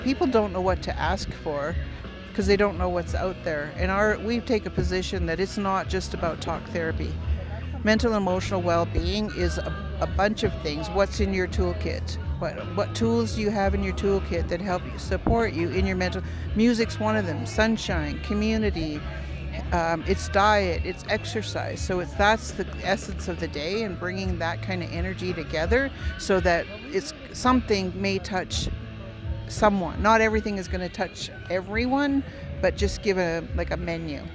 People don't know what to ask for because they don't know what's out there. And we take a position that it's not just about talk therapy. Mental and emotional well-being is a bunch of things. What's in your toolkit? What tools do you have in your toolkit that help you support you in your mental? Music's one of them. Sunshine, community, it's diet, it's exercise. So that's the essence of the day, and bringing that kind of energy together so that it's something may touch someone. Not everything is going to touch everyone, but just give a menu.